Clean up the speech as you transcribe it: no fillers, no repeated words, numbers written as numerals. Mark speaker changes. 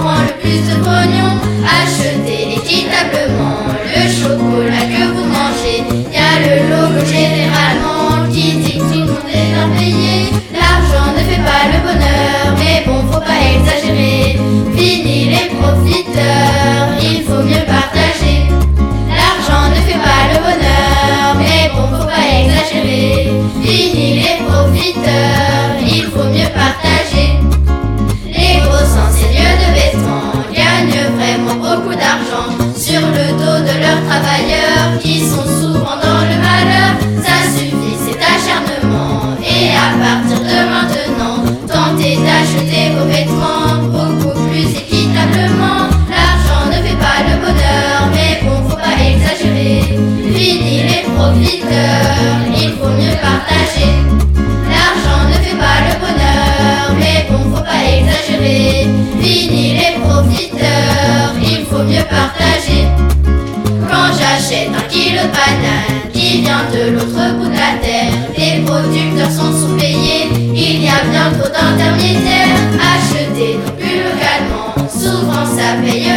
Speaker 1: prend le plus de pognon. Achetez équitablement le chocolat que vous mangez. Y a le logo généralement qui dit que tout le monde est impayé. L'argent ne fait pas le bonheur, mais bon, faut pas exagérer. Fini les profiteurs, il faut mieux partager. L'argent ne fait pas le bonheur, mais bon, faut pas exagérer. Fini les profiteurs, il faut mieux partager. Les gros enseigneurs de vêtements gagnent vraiment beaucoup d'argent sur le dos de leurs travailleurs qui sont souvent dans le malheur. Ça suffit, c'est acharnement. Et à partir de maintenant, tentez d'acheter vos vêtements beaucoup plus équitablement. L'argent ne fait pas le bonheur, mais bon, faut pas exagérer. Fini les profiteurs, il faut mieux partager. L'argent ne fait pas le bonheur, mais bon, faut pas exagérer. Fini les profiteurs, il faut mieux partager. Quand j'achète un kilo de bananes qui vient de l'autre bout de la terre, les producteurs sont sous-payés, il y a bien trop d'intermédiaires. Acheter non plus localement, souvent ça paye